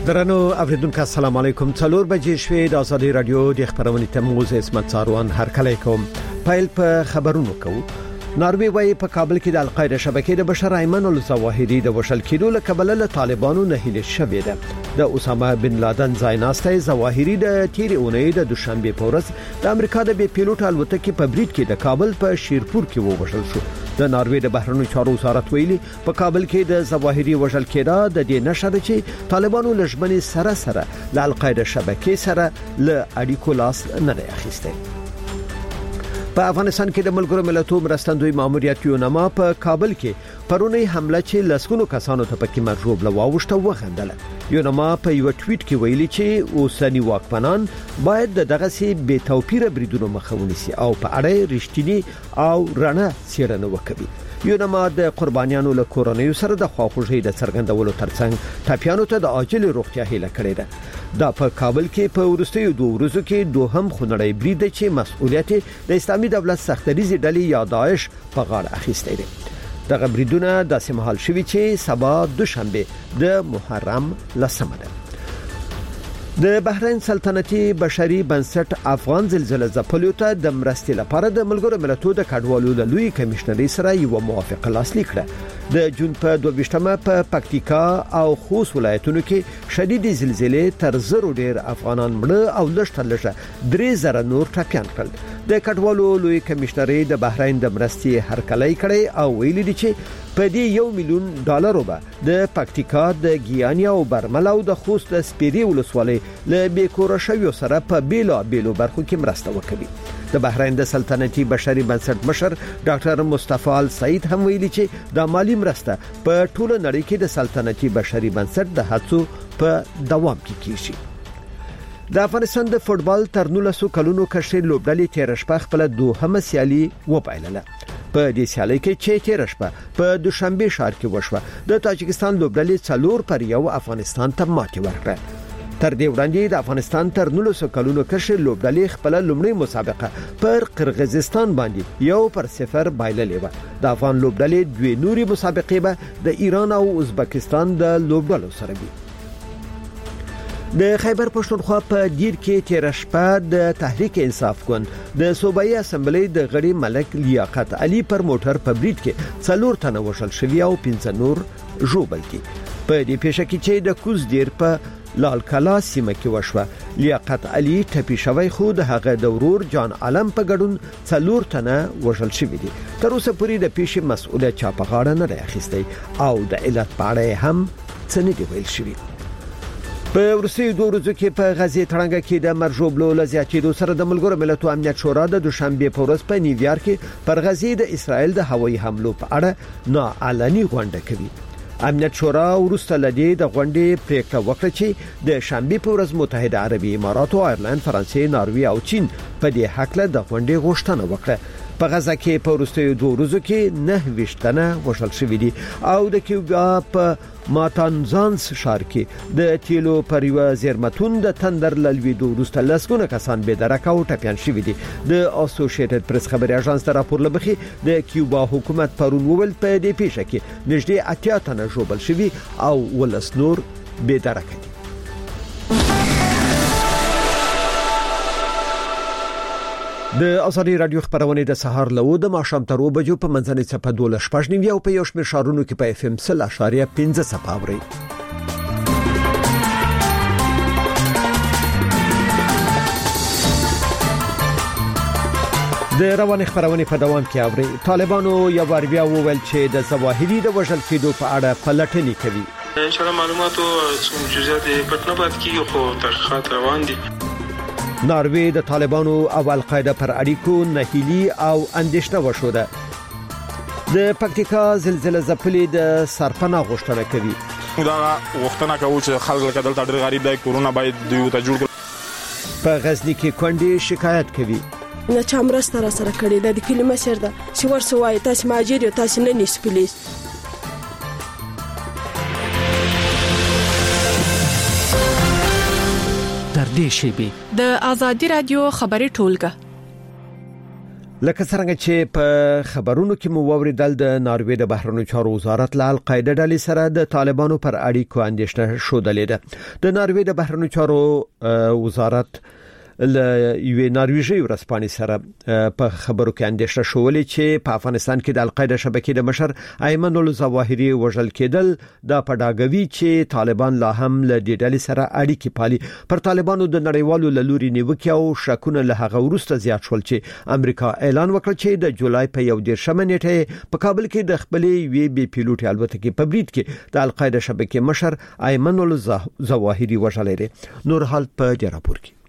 درنو اوریدونکو السلام علیکم. 4 بجې شوې د آزادي رادیو د خبرونې تموز اسمت څاروان هر کله کوم پایل په خبرونو کو. ناروی وايي په کابل کې د القاعده شبکې د بشر ایمن الظواهری د وشل کېدو له کبله له طالبانو نه هیله شوې ده. د اسامه بن لادن ځایناسته ظواهری د تیر اونۍ د دوشنبه په ورځ د امریکا د بي پیلوټ الوتکې په برید کې د کابل په شیرپور کې ووژل شو. د ناروی د بهرنیو چارو وزارت ویلي په کابل کې د ظواهری وژل کېدا د دې نشره چې طالبانو لږمنې سره له القاعده شبکې سره له اړیکو لاس نه دی اخیسته. په افغانستان کې د ملګرو ملتونو مرستندوی ماموریت یونما په کابل کې پرونی حمله چې لسګونو کسانو ته پکې مرجوب لواوښته وغندله. یونما په یو ټویټ کې ویلي چې اوسنی واکمنان باید دغه سي بے توپیره بریدونو مخه ونیسي او په اړه رښتینی او رڼا څېړنه وکړي. یونما د قربانیانو له کورنیو سره د خواخوږۍ د څرګندولو ترڅنګ ټاپیانو ته د عاجل روغتیا هیله کړې ده. دا په کابل کې په ورستیو 2 ورځو کې دوهم خونړی برید چې مسؤلیت د اسلامي دولت سختریزي ډلې یا داعش په غاړه اخیستی دی. دغه بریدونه د سیمهال شوي چې سبا دوشنبه د محرم لسمه ده. د بحرین سلطنتي بشري بنسټ افغان زلزلې ځپلو ته د مرستې لپاره د ملګرو ملتونو د کډوالو له لوی کمشنري سره یو موافقه لاسلیک کړه. د جون په 22مه په پکتیکا او خوست ولایتونو کې شدید زلزلې تر زرو ډیر افغانان مړه او لږه 3000 نور ټپيان کړل. د کډوالو لوی کمشنري د بحرین د مرستې هرکلی کړي او ویلي دي چې په دې $1 میلیون به د پکتیکا د ګیانیا او برمل او د خوست سپيري ولسوالۍ له بیکوره شویو سره په بیلو برخو کې مرسته وکړي. د بحرین د سلطنتي بشري بنسټ مشر ډاکټر مصطفی ال سعید هم ویلي چې د مالی مرسته په ټوله نړۍ کې د سلطنتي بشري بنسټ د هڅو په دوام کې کیږي. د افغانستان د فوتبال تر 19 کلونو کشر لوبډلې تیر شپه خپل دوهمه سیالي وبایلله. په دې سیالي کې چې تیر شپه په دوشنبه ښار کې وشوه د تاجکستان لوبډلې 4-1 افغانستان ته ماتې ورکړه. تر دې وړاندې د افغانستان تر 19 کلونو کشر لوبډلې خپل لومړی مسابقه پر قرغیزستان باندې 1-0 بایللې و. د افغان لوبډلې دوه نوري مسابقې به د ایران او ازبکستان د لوبډلو سره وي. د خیبر پښتونخوا په دیر کې تیر شپه د تحریک انصاف ګوند د صوبایي اسمبلی د غړي ملک لیاقت علي پر موټر په برید کې 4 تنه وشل شوی او 15 نور ژوبل دي. په دې پیښه کې چې د کوز دیر په لال کلا سیمه کې وشوه، لیاقت علي ټپي شوی خو د هغه د ورور جان عالم په ګډون 4 تنه وشل شوی دي. تر اوسه پورې د پیښې مسؤلیت چا په غاړه نه اخیستی او د علت په اړه هم څه نه دی ویل شوی. په ورسې 2 ورځو کې په غزې تړنګ کې د مرجوبلو لزیاتېدو سره د ملګرو ملتونو امنیت شورا د دوشنبه په ورځ په نیویارک کې پر غزې د اسرائیل د هوایي حملو په اړه ناعلني غونډه کوي. امنیت شورا ورسته لدی د غونډې پریکړه وکړه چې د شنبه په ورځ متحده عربي امارات او ایرلند، فرانسې، ناروی او چین په دې حق له د غونډې غوښتنه وکړه. په غزه کې په ورستیو 2 ورځو کې 9 تنه وشل شوی دي او د کیوبا په ماتانزانس ښار کې د تیلو پر یو زیرمتون د تندر لوي 2 ورځې لسګونه کسان به درک او ټپيان شوی دي. د اسوسییټډ پریس خبري اژانس ته راپور لبخي د کیوبا حکومت پرون وویل په دې پیښه کې نږدې 80 تنه ژوبل شوی او ولس نور به درک دي. د آزادي رادیو خبرونه د سهار له د ماښام تر 2 بجو په منځنۍ صفه 12:15 او په یو شمېر شهرونو کې په FM 0.5 صفه اوري. د روان خبرونه په دوام کې اوري. طالبانو یو بار بیا وویل چې د ظواهری د وژل کېدو په اړه پلټنې کوي. ان شاء الله معلوماتو جزئیات پټنه پات کیږي خو تحقیقات روان دي. ناروی د طالبانو او القاعده پر اړیکو نهیلی او اندېښنه وشوده. د پکتیکا زلزلې ځپلې د سرپناه غوښتنه کوي. دا غوښتنه کوي چې خلک له دلته ډېر غریب دي، کرونا باید دوی ته جوړ کړي. په غزنی کې کونډې شکایت کوي. نه چا مرسته را سره کړې د کلمه سر ده چې ورسوي تاسو ماجر یو تاسو نه نیس پلیز. د آزادي رادیو خبري ټولګه لکه څنګه چې په خبرونو کې مو ووریدل د ناروې د بهرنیو چارو وزارت له القاعده ډلې سره د طالبانو پر اړیکو اندېښنه شودلې ده د ناروې د بهرنیو چارو وزارت له یوې نارویژي ورسپانې سره په خبرو کې اندېښنه شولې چې په افغانستان کې د القاعده شبکې د مشر ایمن الظواهري وژل کېدل د پډاګوي چې طالبان لا هم له دې ډلې سره اړیکې پالي پر طالبانو د نړیوالو لوري نیوکه او شکونه له هغه وروسته زیات شول چې امریکا اعلان وکړ چې د جولای په 11 نیټه په کابل کې د خپلې وی بي پیلوټ الوتکې په برید کې د القاعده شبکې مشر ایمن الظواهري وژل لري نور حال په دې راپور کې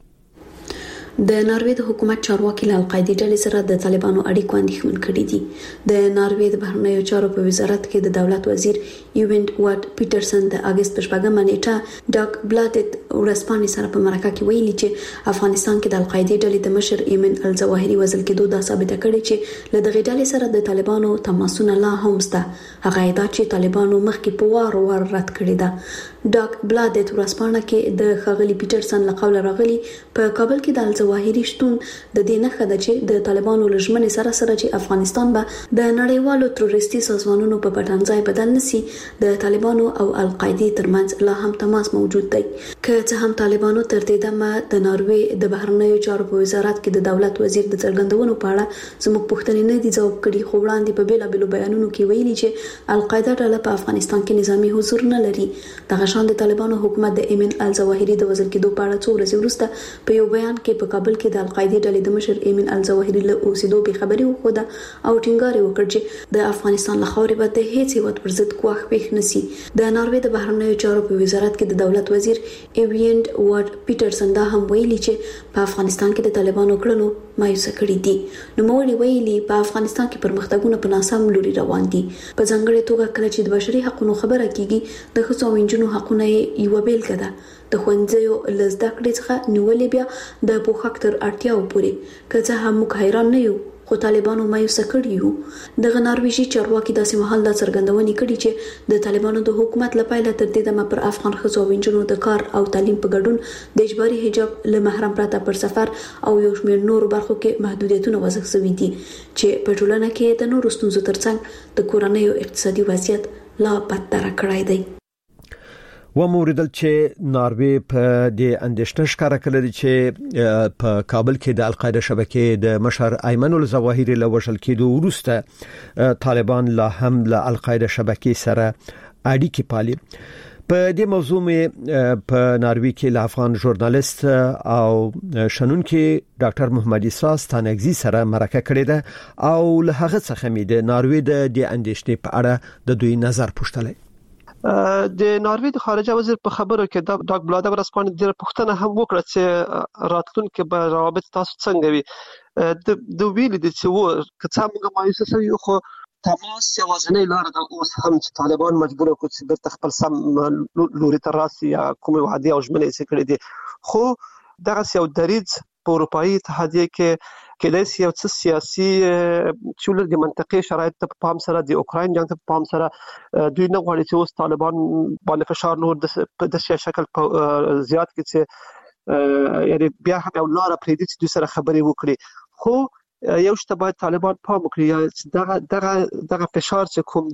د ناروې د حکومت چارواکي له القاعده ډلې سره د طالبانو اړیکو اندېښمن کړي دي د ناروې د بهرنیو چارو په وزارت کې د دولت وزیر ایوینډ وارد پیټرسن د اگست په 14 نیټه ډاک بلادت ورسپانې سره په مرکه کې ویلي چې افغانستان کې د القاعده ډلې د مشر ایمن الظواهري وژل کېدو دا ثابته کړي چې له دغه ډلې سره د طالبانو تماسونه لا هم شته هغه ادعا چې طالبانو مخکې په وار رد کړی ده ډاک بلادت ورسپانه کې د خغلی پیټرسن له قوله راغلي په کابل کې د الظواهري شتون د دې نښه ده چې د طالبانو لژمنې سره چې افغانستان به د نړیوالو تروریستي سازمانونو په پټنځای بدل نشي د طالبانو او القاعده ترمنځ لا هم تماس موجود دی که څه هم طالبانو تر دې دمه د ناروې د بهرنیو چارو په وزارت کې د دولت وزیر د څرګندونو په اړه زموږ پوښتنې نه دي ځواب کړي خو وړاندې په بیلابېلو بیانونو کې ویلي چې القاعده ډله په افغانستان کې نظامی حضور نه لري دغه شان د طالبانو حکومت د ایمن الظواهري د وژل کېدو په اړه څو ورځې وروسته په یو بیان کې په کابل کې د القاعده ډلې د مشر ایمن الظواهري له اوسېدو به خبري وخوده او ټینګار وکړ چې د افغانستان له خاورې به د هیڅ هیواد پر ضد کوښښ پېښ نشي د ناروې د بهرنیو چارو په وزارت کې د دولت وزیر ایوینډ وارد پیټرسن دا هم ویلي چې په افغانستان کې د طالبانو کړنو مایوسه کړي دي نو موږ ویلي په افغانستان کې پرمختګونه په ناسم لوري روان دي په ځانګړي توګه کله چې د بشري حقوقو خبره کیږي د ښځو او نجونو حقونه یو بیلګه ده د خوندزیو لزده کړې څخه نیولې بیا د پوښښ تر اړتیاو پورې که څه هم موږ حیران نه یو خو طالبانو مایوسه کړي یو د نارویژي چارواکي داسې مهال دا څرګندونې کړي چې د طالبانو د حکومت لپاره تر دې دمه پر افغان ښځو او نجونو د کار او تعلیم په ګډون د اجباري حجاب له محرم پرته پر سفر او یو شمېر نور برخو کې محدودیتونه وضع شوي دي چې په ټولنه کې د نورو ستونزو ترڅنګ د کورنۍ او اقتصادي وضعیت لا بدتر کړی دی و موریدل چې ناروې په دې اندېښنه ښکاره کړې چې په کابل کې د القاعده شبکې د مشر ایمن الظواهري له وژل کېدو وروسته طالبان لا هم له القاعده شبکې سره اړیکې پالي په دې موضوع مې په ناروې کې له افغان ژورنالیست او شنونکو ډاکټر محمد عیسی ستانګزي سره مرکه کړې ده او له هغه څخه مې د ناروې د دې اندېښنې په اړه د دوی نظر پوښتلی د ناروې د خارجه وزیر په خبرو کې ډاک بلاده ورسپانې د پوښتنه هم وکړه چې راتلونکي به روابط تاسو څنګه وي د ویل دي چې که څه موږ مایوسه شوي خو تماس یوازینۍ لار ده اوس هم چې طالبان مجبور کړي چې د خپل سم لوري ته راسي یا کوم وعده او ژمنې یې کړې دي خو دغه یو دریځ په اروپאי اتحادیه کې کېدای شي یو څه سیاسي چې د منطقي شرایط ته په پام سره د اوکراین جنگ ته په پام سره دوی نه غواړي چې اوس طالبان باندې فشار نور د سیاسي شکل په زیات کې چې یعنی بیا هم یو لار پرې دي چې دوی سره خبرې وکړي خو یو شته باید طالبان پام وکړي دغه فشار چې کوم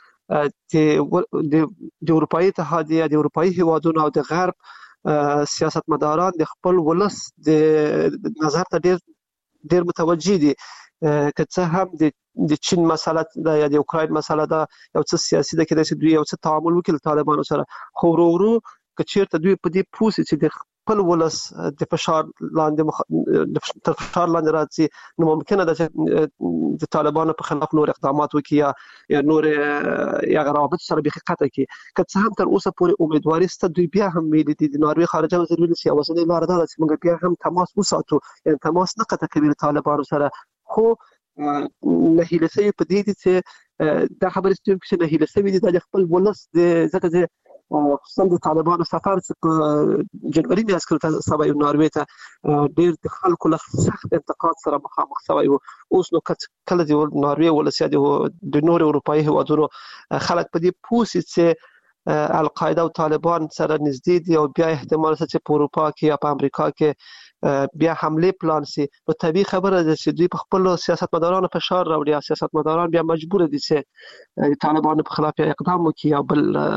ده د اروپאי اتحادیه د اروپאי هیوادونو او د غرب سیاستمداران د خپل ولس د نظر ته ډیر متوجي دي که څه هم د چین مسله ده یا د اوکراین مسله ده یو څه سیاسي ده کې د دوی یو څه تعامل وکړي طالبانو سره خو ورو که چیرته دوی په دې پوسې چې د خپل ولس د فشار لاندې تر فشار لاندې راځي نو ممکنه ده چې د طالبانو په خلاف نور اقدامات وکړي یا نور یا روابط سره به قطع کړي که څه هم تر اوسه پورې امیدواري ست دوی بیا هم ویلي دي د ناروې خارجه وزیر ویلي چې اوسنۍ لار ده چې موږ بیا هم تماس وساتو یعنی تماس نه قطع کوي طالبانو سره خو نه هیله سوي په دې دي چې دا خبرې چې نه هیله سوي دي د خپل ولس د زکه خصوصا د طالبانو سفر چې جنوري میاشت کې سبا یو ناروې ته ډېر د خلکو له سخت انتقاد سره مخامخ شوی او اوس نو کله د ناروې ولسیاد د نور اروپאי هیوادونو خلک په دې پوسې چې القاعده او طالبان سره نږدې دي او بیا احتمال چې په اروپا کې یا په امریکا کې بیا حمله پلان سي نو طبيعي خبره ده چې دوی په خپل سیاستمدارانو فشار راوړي او سیاستمداران بیا مجبور دي چې طالبانو په خلاف اقدام وکړي او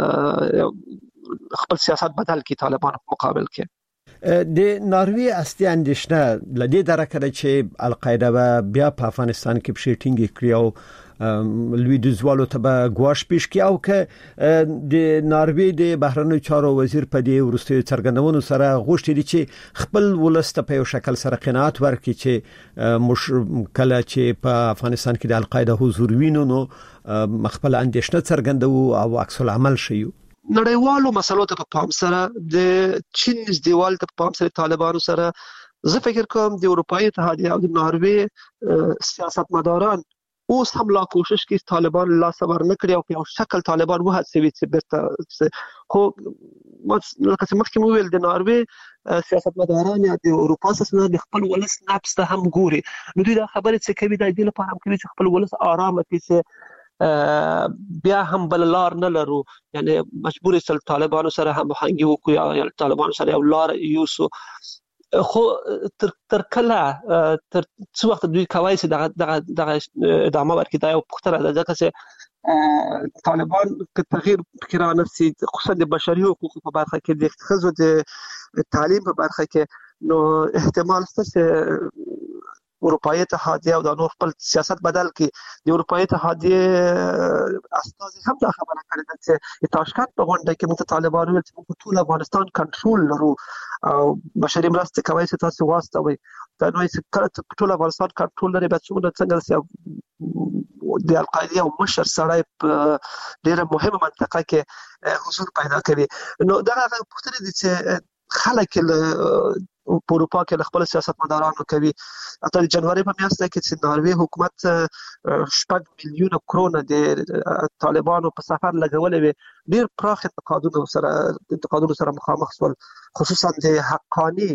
بل خپل سیاست بدل کړي طالبانو په مقابل کې د ناروی اصلي اندیشنه لدی درکه چې القاعده بیا په افغانستان کې پښې ټینګې کړی او لوی دزوالو ته به ګواش پیش کی او که د ناروی د بهرنیو چارو وزیر په دې ورستي څرګندونو سره غوښتي دي چې خپل ولست په یو شکل سره قناعت ورکړي چې کله چې په افغانستان کې د القاعده حضور وینو نو خپل اندیشنه څرګندو او عکس العمل شي نړیوالو مسلو ته په پام سره د چین دیوال ته په پام سره طالبانو سره زه فکر کوم د اروپאי اتحادیه او د ناروی سیاستمداران اوس هم لا کوشش کوي طالبان لا صبر نه کړي او په یو شکل طالبان وهڅوي چې بیرته خو لکه چې مخکې ویل د ناروی سیاستمداران یا د اروپا سره د خپل ولس نفس ته هم ګوري نو دوی دا خبره چې کوي د دې لپاره هم کوي چې خپل ولس آرام کړي بیا هم بل لار نه لرو یعنی مجبور سل طالبانو سره هم همغږي وکړو یا طالبانو سره یو لار یوسو خو تر کله تر څو وخت دوی کوي چې دغه ادامه ورکړي دا یو پختره ده ځکه چې طالبان که تغییر فکر نفسي خصوصا د بشري حقوقو په برخه کې د ښځو د تعلیم په برخه کې نو احتمال شته چې اروپאי اتحادیه او د نور خپل سیاست بدل کړي د اروپאי اتحادیه استازي هم دا خبره کړې ده چې تاشکند په غونډه کې موږ طالبانو ویل چې موږ ټول افغانستان کنټرول لرو او بشري مرستې کوي چې تاسو واستوي دا نو چې کله ټول افغانستان کنټرول لري به څنګه د القاعده او مشر سړی په ډیره مهمه منطقه کې حضور پیدا کوي نو دا پوښتنه دي چې خلک په اروپا کې خپل سیاستمدارانو کوي اته د جنوري په میاشت کې چې ناروی حکومت 6 میلیون کرونه د طالبانو په سفر لګولې وي ډیر پراخ انتقادونو سره مخامخ شول خصوصا د حقانی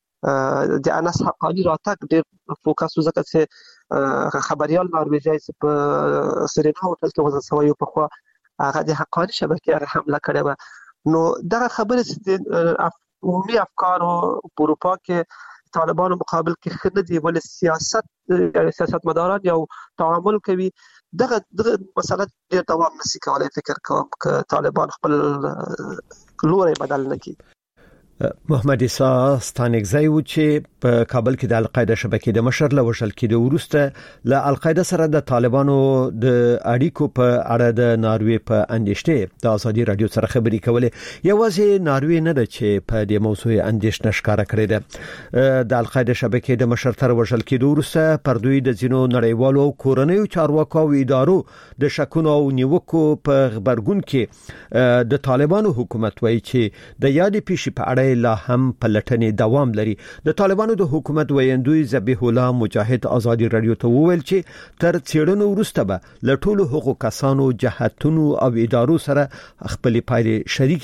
د انس حقانی راتګ ډیر فوکس وکړ چې خبريال نارویجی په سرینا هوټل کې وځي سوي په خوا هغه د حقانی شبکې حمله کړې و نو دا خبره چې عمومي افکار په اروپا کې طالبانو مقابل کې خدای ول سیاستمداران یو تعامل کوي دغه مسله ډیر دوام نشي کولای فکر کوم ک طالبان خپل لوري بدل نه کړي محمد عیسی ستانګزی و چې په کابل کې د القاعده شبکې د مشر لوشل کې د ورسته له القاعده سره د طالبانو د اړیکو په اړه د ناروی په اندیشنه د ازادي رادیو سره خبري کولې یوازې ناروی نه ده چې په دې موضوع اندیشنه ښکارا کړې ده د القاعده شبکې د مشر تر وشل کې د ورسته پر دوی د ځینو نړیوالو او کورنیو چارواکو او ادارو د شکونو او نیوکو په خبرګون کې د طالبانو حکومت وایي چې د یادې پیښې په اړه لا هم پلټنې دوام لري د طالبانو د حکومت ویندوی ذبیح الله مجاهد ازادي رادیو ته وویل چې تر څېړنو وروسته به له ټولو حقوقو کسانو جهاتونو او ادارو سره خپل پایلې شریک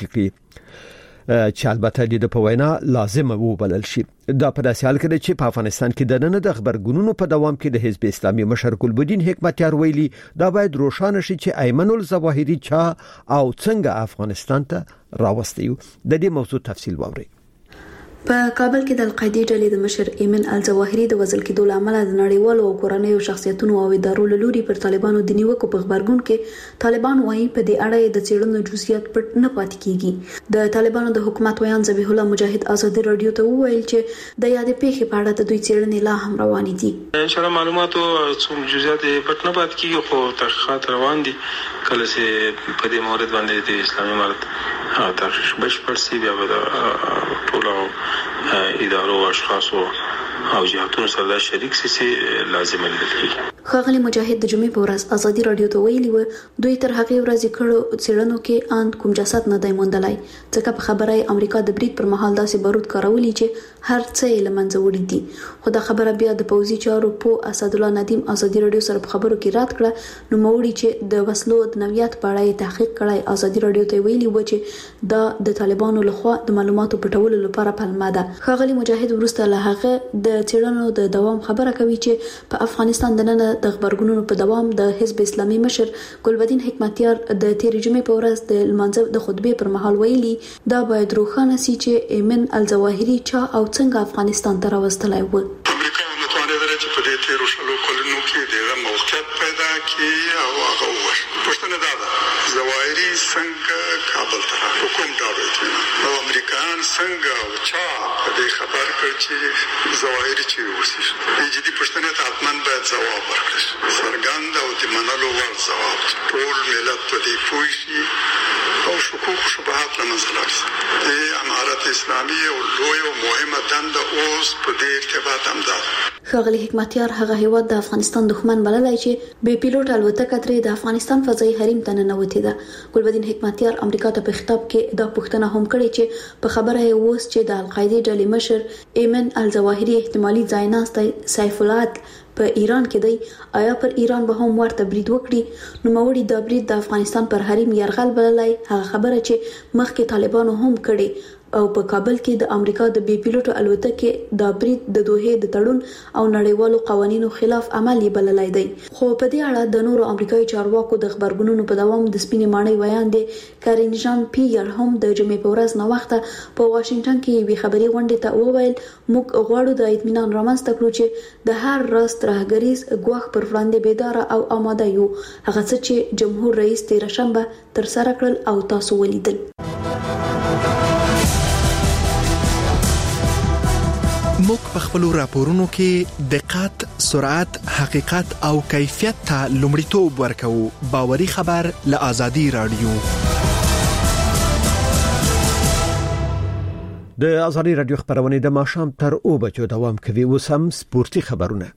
کړي چې البته د په وینا لازم وبلل شي دا په داسې حال کې چې په افغانستان کې د نن د خبرګونونو په دوام کې د حزب اسلامي مشر ګلبدین حکمتیار ویلي دا باید روښانه شي چې ایمن الظواهری چا او څنګه افغانستان ته راوستي د دې موضوع تفصیل ووري په کابل کې د القاعده ډلې د مشر ایمن الظواهری د وژل کېدو لامل د نړیوالو او کورنیو شخصیتونو او ادارو له لوري پر طالبانو د نیوکو په خبرګون کې طالبان وايي په دې اړه د څېړنو جزئیات پټ نه پاتې کیږي د طالبانو د حکومت ویان ذبیح الله مجاهد ازادي رادیو ته وویل چې د یادې پیښې په اړه د دوی څېړنې لا هم روانې دي ان شاء الله معلوماتو څوم جزئیات پټ نه پاتې کیږي خو تحقیقات روان دي کله چې په دې مورد باندې د اسلامي امارت تحقیق بشپړ سی بیا به ټول ادارو او اشخاصو او جهاتونو سره شریک سي لازم دي خغلی مجاهد د جمعې په ورځ ازادي رادیو ته ویلي و دوی تر هغه ورځې کړو څېړنو کې ان کوم جسد نه دی موندلای ځکه په خبره امریکا د برید پر مهال داسې بارود کارولي چې هر څه یې لمنځه وړي دي خو دا خبره بیا د پوزي چارو په اسد الله ندیم ازادي رادیو سره په خبرو کې رات کړه نو موړي چې د وسلو د نویات په اړه تحقیق کړای ازادي رادیو ته ویلي و چې دا د طالبانو لخوا د معلوماتو پټولو لپاره پلمه ده خغلی مجاهد ورسته له هغه د څېړنو د دوام خبره کوي چې په افغانستان د نن د خبرګونونو په دوام د حزب اسلامي مشر ګلبدین حکمتیار د تیر جمعې په ورځ د لمانځه د خطبې پر مهال ویلي دا باید روښانه سي چې ایمن الظواهري چا او څنګه افغانستان ته راوستلای و. امریکا متوانه ده چې په دې تیرو شلو کلونو کې دغه موقعیت پیدا کړي او هغه وښه. پښتنه دا ده ظواهري څنګه کابل ته حکومت راوړي او امریکایان څنګه او چا په دې خبر کړ چې ظواهري چې وسی. دې جدي پښتنه ته حتمان باید ځواب ورکړي. سرګند او د منلو وړ ځواب. ټول ملت په دې پوه شي او شکوک شبهات له منځه لاړ شي. د امارت اسلامي او لوی او مهمه دنده اوس په دې ارتباط هم ده. ښاغلي حکمتیار هغه هیواد د افغانستان دښمن بللای چې بې پیلوټ الوتکه ترې د افغانستان فضایي حریم ته ننوتې ده. ګلبدین حکمتیار امریکا ته په خطاب کې دا پوښتنه هم کړې چې په خبره یې اوس چې د القاعده ډلې مشر ایمن الظواهري احتمالي ځایناستی سیف الله په ایران کې دی، آیا پر ایران به هم ورته برید وکړي؟ نو موري دا برید د افغانستان پر حریم يرغل بللای. هغه خبره چې مخکې طالبانو هم کړي او په کابل کې د امریکا د بي پیلوټو الوتکې د برید د دوه د تړون او نړیوالو قوانینو خلاف عملی بللای دی. خو په دې اړه د نورو امریکایي چارواکو د خبرګونونو په دوام د سپینې ماڼۍ ویان دي کارین جان پییر هم د جمعې په ورځ نو وخت په واشنگټن کې وی خبري غونډه ته وویل موږ غواړو د اطمینان رامنځته کړو چې د هر راست ترهګریز ګواښ پر وړاندې بیدار او آماده یو. هغه څه چې جمهور رئیس تیر شنبه تر سره کړل او تاسو ولیدل. موږ په خپل راپورونو کې دقت، سرعت، حقیقت او کیفیت ته لومړیتوب ورکوو. باوري خبر له آزادي رادیو. د آزادي رادیو خبرونه د ماښام تر 2 بجو دوام کوي. اوس هم سپورتي خبرونه.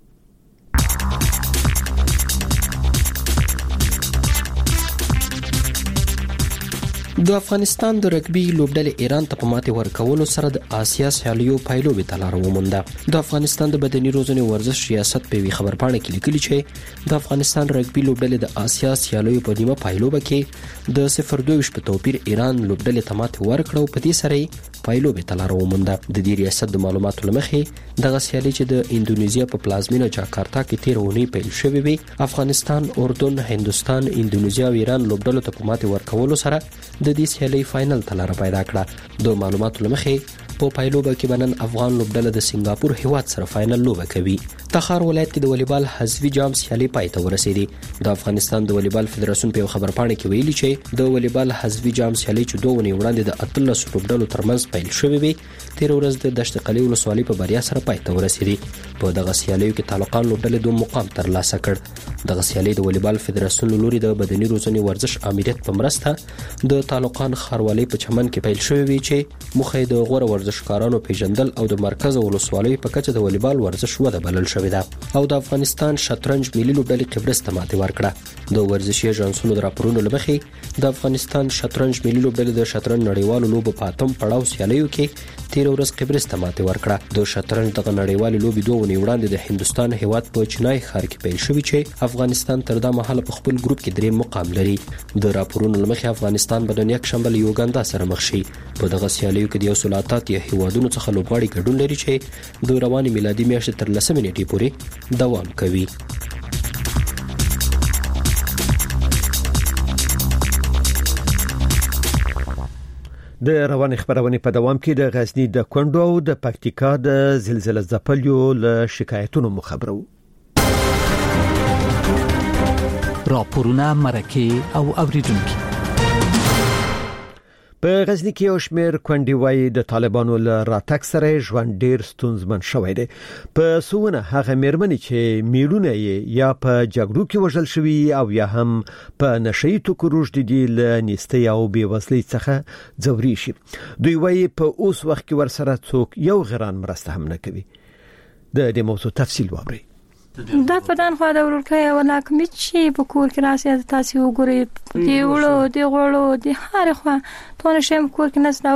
د افغانستان د رګبي لوبډلې ایران ته په ماتې ورکولو سره د آسیا سیالیو پایلوبې ته لار ومونده. د افغانستان د بدني روزنې ورزش ریاست په وی خبرپاڼه کې لیکلي چې د افغانستان رګبي لوبډلې د آسیا سیالیو په نیمه پایلوبه کې د 0-2 په توپیر ایران لوبډلې ته ماتې ورکړه. په دې سره پایلوبې ته لار ومونده. د دې ریاست د معلوماتو لمخې دغه سیالي چې د اندونیزیا په پلازمینه جاکارتا کې 13 اونۍ پیل شوې وي، افغانستان، اردن، هندستان، اندونیزیا او ایران لوبډلو ته په ماتې ورکولو سره د دې سیالي فائنل ته لار پیدا کړه. د معلوماتو لمخې په پایلوبه کې بنن افغان لوبډله د سنگاپور هیواد سره فائنل لوبه کوي. تخار ولایت کې د والیبال حذفي جام سیالي پای ته ورسېدي. د افغانستان د والیبال فدراسیون په خبرپاڼه کې ویلي چې د والیبال حذفي جام سیالي چې 2 ونې وړاندې د 13 لوبډلو ترمنځ پیل شوې وي، تیر ورځ د دشت قلی ولسوالۍ په بریا سره پای ته ورسېدي. په دغه سیالیو کې طالقان لوبډلې 2 مقام ترلاسه کړ. دغه سیالي د والیبال فدراسیون لوري د بدني روزنې ورزش امریت په مرسته د طالقان خاروالۍ په چمن کې پیل شوې وي چې مخه د غوړ ورزشکارانو پیژندل او د مرکز ولسوالۍ په کچه د والیبال ورزش وده بلل شوې ده. او د افغانستان شطرنج ملي لوبډلې قبرس ته ماتې ورکړه. د ورزشي ایجنسونو د راپورونو لمخې د افغانستان شطرنج ملي لوبډلې د شطرنج نړیوالو لوبو په اتم پړاو سیالیو کې 13 ورځ قبرس ته ماتې ورکړه. د شطرنج دغه نړیوالې لوبې 2 ونې وړاندې د هندستان هیواد په چنای ښار کې پیل شوې چې افغانستان تر دا مهاله په خپل ګروپ کې 3 مقام لري. د راپورونو لمخې افغانستان به د یکشنبه له یوګاندا سره مخ شي. په دغه سیالیو کې د 188 هیوادونو څخه لوبغاړي ګډون لري چې د رواني میلادي میاشتې تر 10 نیټې پورې دوام کوي. د رواني خبرونه په دوام کې د غزنی د کندو او د پکتیکا د زلزلې ځپلو له شکایتونو مخبرو. راپورونه مرکه او اوریدونکو. په غزنی کې یو شمېر کندي وایي د طالبانو له راتګ سره ژوند ډیر ستونزمن شوی دی. په سونه هغه مېرمنې چې میړونه یې یا په جګړو کې وژل شوي او یا هم په نشئی توکو روږدي له نیستۍ او بېوزلۍ څخه ځوري شي. دوی وایي په اوس وخت کې ورسره څوک یو غران مرسته هم نه کوي. د دې موضوع تفصیل واورئ. دا پدان خو دا ورکه ولا کوم چې په کور کې راسي تاسو وګورئ دی وړو دی غړو دی هر خو ته نشم کور کې نس دا اوس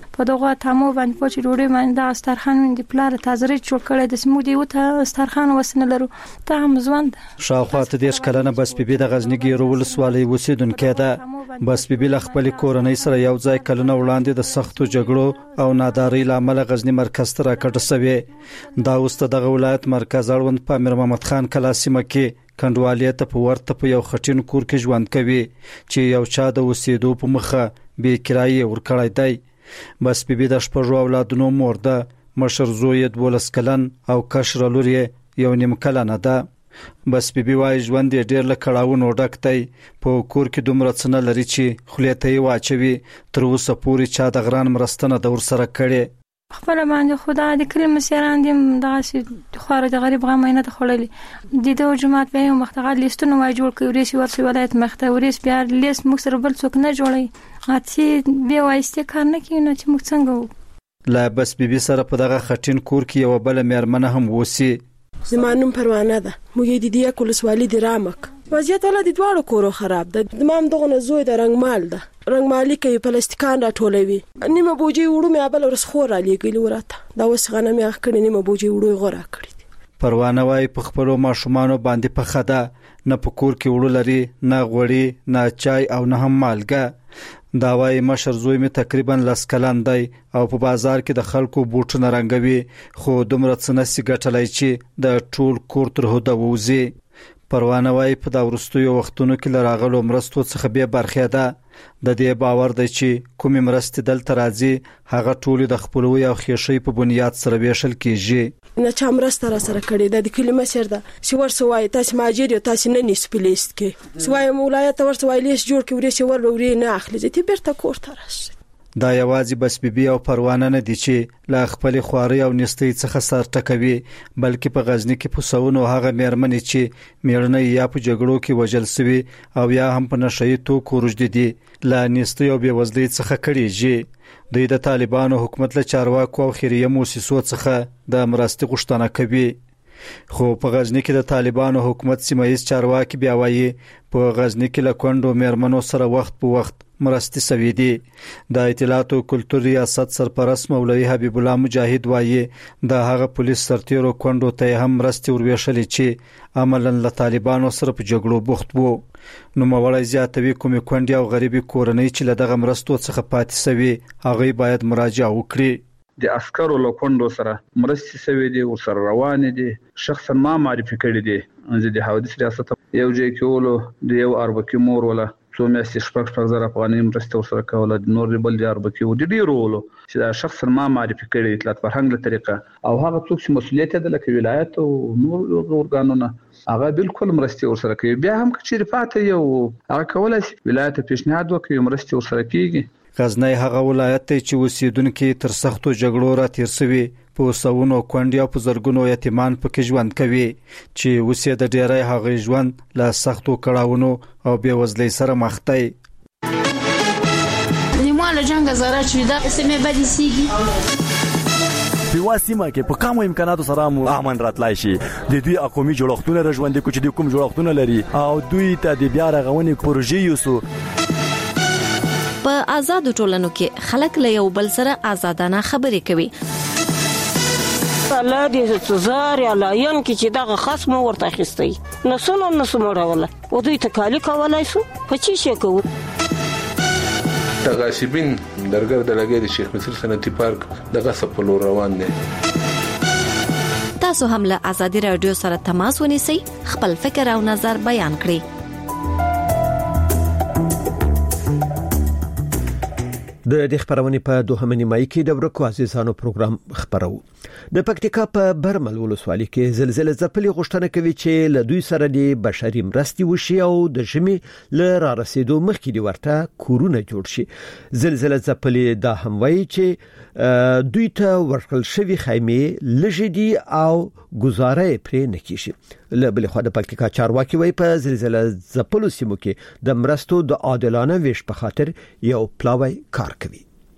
په دغه تمو باندې پوچ ډوډۍ باندې د استرخان د پلار تازه جوړ کړی د سمو دی وته استرخان وسنه لرو ته هم ځوند شاوخوا ته دیش کلنه بس بیبي د غزنی ګیرو ولسوالۍ اوسیدونکې ده بس بیبي ل خپل کورنۍ سره یو ځای کلنه وړاندې د سختو جګړو او نادارۍ لامل غزنی مرکز ته راکټ سوي دا اوس دغه ولایت مرکز اړوند په امیر محمد خان کلاسیمه کې کندوالې ته په ورته په یو خټین کور کې ژوند کوي چې یو چا د اوسېدو په مخه بې کرایه ورکړی دی بس بیبي د شپږو اولادونو مور ده مشر زوی یې 12 کلن او کشر لور یې یو نیم کلنه ده بس بیبي وايي ژوند یې ډېر له کړاوونو ډک دی په کور کې دومره څه نه لري چې خولې ته یې واچوي تر اوسه پورې چا د غران مرسته نه ده ورسره کړې خپل باندې خدا د کلمه سیران دي دغه خور د غریب غمه نه تخړلې د دوه جماعت به یو مختغل لیستونه وای جوړ کړی ورسي ورسي ولایت مخته ورس بیا لیست موږ سره بل څوک نه جوړي اته به وایسته کار نه کینې چې موږ څنګه لا بس بیبي سره په دغه خټین کور کې یو بل مېرمنه هم وسی زمانم پروانه ده موږ د دې کولسوالي د رامک وضعیت ولا د دوړو کورو خراب ده مام دغه زوی د رنگمال ده رنگمالي کوي پلاستیکان را ټولوي نیمه بوجي وړو مې بل ورس خور علي ګل ورته دا وس غنه مې اخکړې نیمه بوجي وړو غوړه کړې پروانه وايي په خپل ماشومان باندې په خدا نه په کور کې وړو لري نه غوړي نه چای او نه هم مالګه دا وايي مشر زوی مې تقریبا 10 کلن دی او په بازار کې د خلکو بوټونه رنگوي خو دومره څه نسي ګټلای چې د ټول کور تر هدا ووزي پروانه وايي په دا ورستیو وختونو کې لراغلو مرستو څخه به برخه ده د دې باور دی چې کومې مرستې دلته راځي هغه ټول د خپلوي او خېشۍ په بنیاد سره ویشل کیږي نه چا مرسته را سره کړی د کلمه سر ده چې ورسوي تاسو ماجر یو تاسو نه نیس پلیست کې سوای مولایت ورسوي لیست جوړ کې ورسي وروري نه اخلي چې بیرته کور ته راشي دا یوازې بس بیبي او پروانه نه دي چې لا خپل خواري او نستۍ څخه سر ټکوي بلکې په غزنی کې پوسونو هغه مېرمنې چې میړنه یا په جګړو کې وژل شوی او یا هم په نشئی توکو روجدي دي لا نستۍ او بېوزلۍ څخه کړيږي دوی د طالبانو حکومت له چارواکو او خیریه موسسو څخه د مرستې غوښتنه کوي خو په غزنی کې د طالبانو حکومت سیمایي چارواکي بیا وایي په غزنی کې له کندو مېرمنو سره وخت په وخت مرستې سوي دي د اطلاعات او کلتور ریاست سرپرست مولوي حبیب الله مجاهد وایي د هغه پولیس سرتیرو کندو ته هم مرستې وروښلې چې عملاً له طالبانو سره په جګړو بوخت وو نو مولوي زیاتوي کومې کندې او غریبي کورنۍ چې له دغه مرستو څخه پاتې سوي هغه باید مراجعه وکړي د عسکرو له کندو سره مرستې سوي دي او سره روان دي شخصا ما معرفي کړی دي د حوادث ریاست یو ځای کې ولو د یو اربکی مور ولا څو میاشتې شپږ زره افغانۍ مرسته ورسره کوله د نور بل دی اربکی و د ډیرو ولو چې دا شخصا ما معرفي کړی اطلاعات فرهنګ له طریقه او هغه څوک چې مسولیت ده لکه ولایت او نور اورګانونه هغه بالکل مرسته ورسره کوي بیا هم چې رفاته یو هغه کولای شي ولایت پیشنهاد وکړي مرسته ورسره کوي غزنی هغه ولایت چې اوسیدونکو تر سختو جګړو را تیر شوی په سوونو کونډیا په زرګونو یتیمان پکې ژوند کوي چې اوسې د ډیرای هغه ژوند له سختو کړهونو او بېوزلۍ سره مخ دی نیمه جنگ زاره چې دا سمې بدې سیږي په واسمه کې په کوم امکاناتو سره مو امن راتلای شي د دوی اقومي جوړښتونه رژوندې کوچ دي کوم جوړښتونه لري او دوی ته د بیا رغونې پروژې یوسو په آزاد ټولنو کې خلک له یو بل سره آزادانه خبرې کوي الله دې زار یا لاین کې چې دغه خصم ورته اخیستي نسونه مړوله او دوی تکالی کولای شو په چی شي کوو تغاشبین درګر د لګي د شیخ مصر صنعتي پارک دغه سپلو روان دي تاسو هم له آزادي رادیو سره تماس ونیسئ خپل فکر او نظر بیان کړئ د خبرونې په دوهمه نیمایي کې د ورکو عزیزانو پروګرام خبرو د پکتیکا په برمل ولسوالۍ کې زلزلې ځپلې غوښتنه کوي چې له دوی سره د بشري مرستې وشي او د ژمي له را رسیدو مخکې د ورته کورونه جوړ شي زلزلې ځپلې دا هم وایي چې دوی ته ورکل شوی خیمه لږدي او گزاره پرې نکشي له بل خو د پکتیکا چارواکي وایي په زلزلې ځپلو سیمو کې د مرستو د عادلانه ویش په خاطر یو پلاوی کار کوي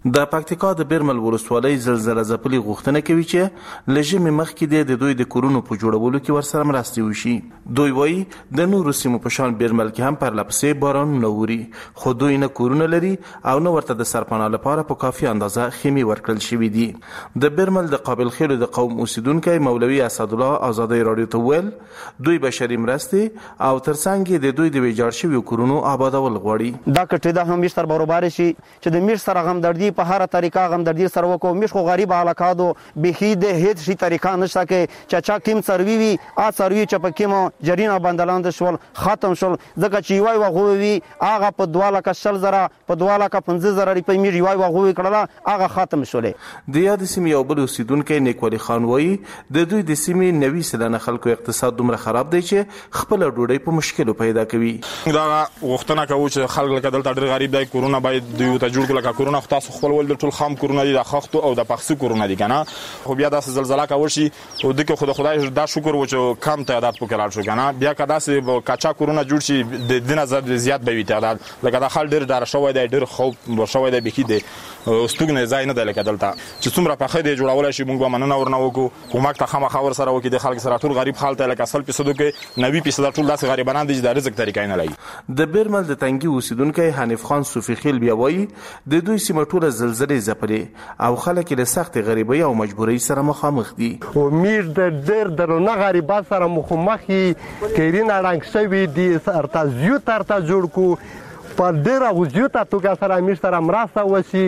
د پکتیکا د بیرمل ولسوالۍ زلزلہ ځپلي غوښتنه کوي چې لږه مخکې د دوی د کورونو په جوړولو کې ورسره مرستې وشي. دوی وایي د نورو سیمو په شان بیرمل کې هم پرلپسې بارانونه ووري، خو دوی نه کورونه لري او نه ورته د سرپناه لپاره په کافي اندازه خیمې ورکړل شوي دي. د بیرمل د قابل خیلو د قوم اوسیدونکی مولوي اسدالله آزادۍ راډیو ته وویل دوی بشري مرستې او ترڅنګ د دوی د ویجاړ شویو کورونو آبادول غواړي. دا کټې دا هم مشتر برابر شي چې د مش سره غمدردي په هر طریقه غمدردي سره وکړو. مش خو غریب علاقادو بخي د هیڅ شي طریقه نشته کې چا کیم سروي وي ا سروي چې په کیمو جرینا بندلاند شول ختم شول ځکه چې وای وغوي هغه په 2,000 په 2,50,000 روپۍ می وای وغوي کړه هغه ختم شول. د یاد سیمې یو بل اوسیدونکی نیکولي خان وایي د دوی د سیمې 90% خلکو اقتصاد دومره خراب دی چې خپل ډوډۍ په مشکلو پیدا کوي. دا غوښتنه کوي چې خلک لکه دلته ډېر غریب دی، کورونه باید دوی ته جوړ کړي. لکه کورونه خو تاسو خپل ول د ټول خام کورونه دي، د خښتو او د پخسي کورونه دي کنه، خو بیا داسې زلزلہ کا وشي او دغه خو د خدای دا شکر و چې کم تعداد پکې لاړ شو کنه. بیا که داسې کاچا کورونه جوړ شي د دینه زیات به وي تعداد، لکه دا خل ډېر ډار شوی دی، ډېر خوب شوی دی بکی دی ستوګنه ځای نه دی لکه دلته چې څومره پخې دی جوړول شي موږ به مننه ورنه وکړو. کومک ته خامخا ور سره وکړي د خلک سره ټول غریب حالت لکه 100% کې 90% ټول داسې غریبانان دي چې د رزق طریقې نه لګي. د بیرمل د تنګي اوسیدونکو حنیف خان صوفي خیل بیا وایي د دوی سیمه ټول زلزلې ځپلې او خلک له سخت غریبۍ او مجبورۍ سره مخامخ دي. امید د ډېر درنه غریبات سره مخامخ کیرین اړنګ شوی دي ارتا زیو ترتا جوړ کو په ډېره وزیوته توګه سره امیر سره مرسته وشي.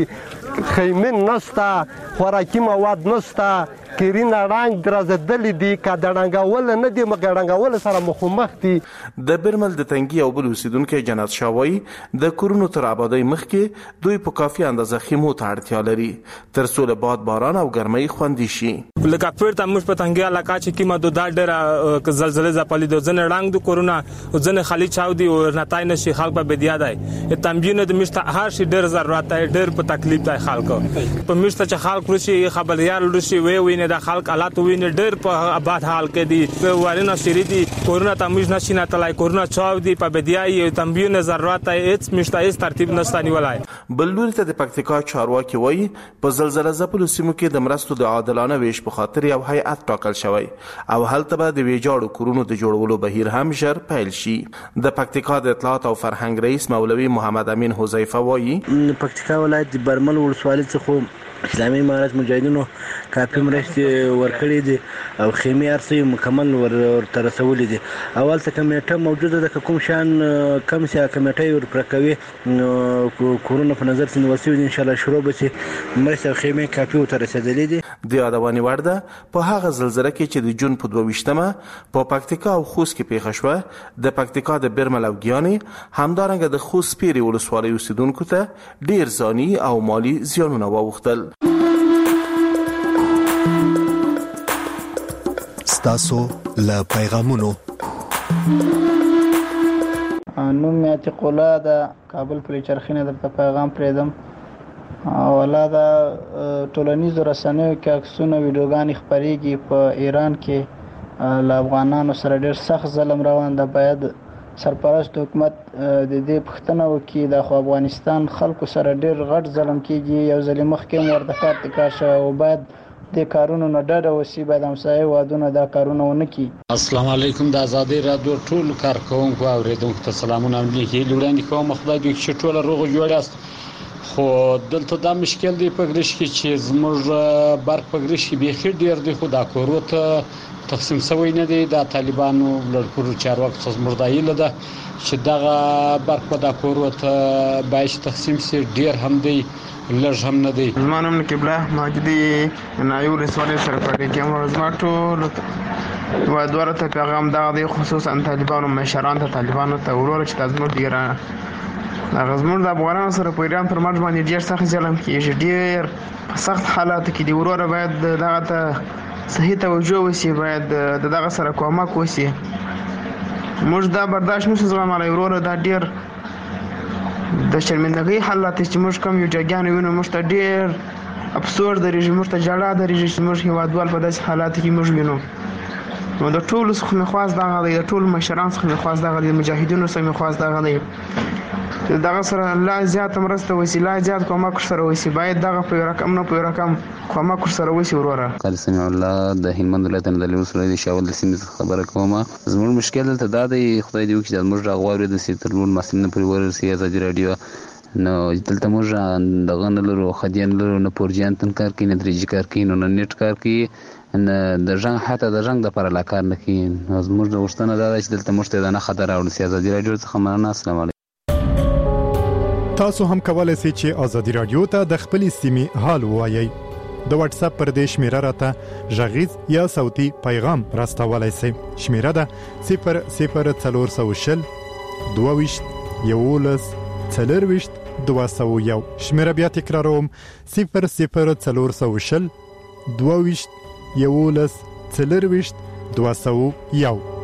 خیمې نشته، خوراکي مواد نشته، کیرین رنګ درزدلې دي که د ړنګول نه دي مګر ړنګول سره مخامخ دي. د بیرمل د تنګي او بل اوسیدونکو جنت شاوي د کورونو تر آبادی مخکې دوی په کافي اندازه خیمو ته اړتیا لري تر څو له باد باران او ګرمۍ خوندي شي. لکه پرته موږ په تنګي علاقه چې کیمه د ډېر زلزلې ځپلې د ځنه رنګ د کورونه ځنه خالي چاو دي او نتای نشي خلک به بدیا دی. تنبیه د مشته هر شي ډېر ضرورت دی، ډېر په تکلیف دی خلکو په مشته چې خلک ورشي خبريال ورشي ویني د خلک حالات ویني ډېر په آباد حال کې دي وارونه شری دي کورونه ته موږ نشي نه تلای کورونه چاو دي په بدیای تنبیه نه ضرورت دی هیڅ مشته هیڅ ترتیب نشته نیولای. بلور ته د پکتیکا چارواکي وایي په زلزلہ ځپلو سیمو کې د مرستو د عادلانه ویش په خاطر یو هیئت ټاکل شوی او هلته به د ویجاړو کورونو د جوړولو بهیر هم ژر پیل شي. د پکتیکا د اطلاعات او فرهنګ رئیس مولوي محمد امین حذیفه وایي پکتیکا ولایت د برمل ولسوالۍ څخه اسلامي امارت مجاهدینو کافي مرستې ورکړې دي او خیمې ارسي مکمل ورته رسولې دي. اول څه کمیټه موجوده ده کوم شان کم سي کمیټه ورکوي کورونه په نظر کې وسیو ان شاء الله شروع به شي مرسته خیمې کافي ورته رسیدلې دي. د یادونې وړ ده په هغه زلزلہ کې چې د جون په 22مه په پکتیکا او خوست کې پیښه شوه د پکتیکا د بیرمل او ګیانې همدارنګه د خوست پیری ولسوالۍ اوسیدونکو ته ډیر ځاني او مالی زیانونه واوښتل. ستاسو له پیغامونو نوم عتیق الله د کابل پلی چرخینه درته پیغام پریدم. اولا دا ټولنیزو رسنیو کې عکسونه ویډیوګانې خپرېږي په ایران کې له افغانانو سره ډېر سخت ظلم روان ده. باید سرپرست حکومت د دې پوښتنه وکړي د خو افغانستان خلکو سره ډېر غټ ظلم کېږي. یو ځل مخکې هم ورته کار تکرار شوی او باید د کارونو نه ډډه وشي، باید همسایه هېوادونه دا کارونه ونه کړي. السلام علیکم. د ازادۍ راډیو ټول کارکوونکو او اورېدونکو ته سلامونه وړاندې کوم. خدای دې چې ټول روغ جوړ یاست. خو دلته دا مشکل دی په ګرش کې چې زموږ برق په ګرش کې بیخي ډېر دی خو دا کورو ته تقسیم شوی نه دی. د طالبانو لړکورو چارواکو څخه زموږ دا هیله ده چې دغه برق په دا کورو ته باید تقسیم شي. ډېر هم دی لږ هم نه دی. زما نوم قبله ماجدي نایور رسوالې سره پټې کې زما ټول وادواره ته پیغام دا دی خصوصا طالبانو مشران ته طالبانو ته ورور چې تاسو ډیر هغه زموږ د افغانانو سره په ایران پر مرج باندې ډیر سخت ظلم کیږي. ډیر په سخت حالات کې دی ورور باید دغه ته صحیح توجه وشي، باید دغه سره کومک وشي. موږ دا برداشت نشو زغملای ورور دا ډیر د شرمندګۍ حالات چې موږ کوم یو جګیان وینو موږ ته ډیر افسوس درېږي، موږ ته جړه درېږي چې موږ هیوادوال په داسې حالات کې موږ وینو. نو د ټولو څخه مې خواست دغه دی، د ټولو مشران څخه مې خواست دغه دی، د مجاهدینو څخه مې خواست دغه دی دغه سره لا زیات مرسته وسی لا زیات کومک سره وسی باید دغه په رقم نه په رقم کومک سره وسی وروره. قال سمع الله د هلمند ولایت نه د لوسره د شاول د سیمې خبره کومه. زموږ مشکل ته دا دی خدای دې وکړي چې موږ راغواړو د سیترلون مسلمان په ورسې ازادي رادیو نو دلته موږ دغه نه لرو خديان لرو نه پورجان تن کار کوي نه درجی کار کوي نه نیټ کار کوي نه د ژوند حتی د ژوند لپاره لا کار نه کوي. موږ د وشتنه دا چې دلته موږ ته نه خطر او سیاست رادیو څخه مننه. السلام علیکم. تاسو هم کولای شئ چې ازادي رادیو ته د خپل سیمې حال ووایي. د واتس اپ پر دې شمیره راته ژغیز یا صوتي پیغام راستولای شئ. شمیره ده 00420 22 11 40 201. شمیره بیا تکراروم 00420 22 11 40 201.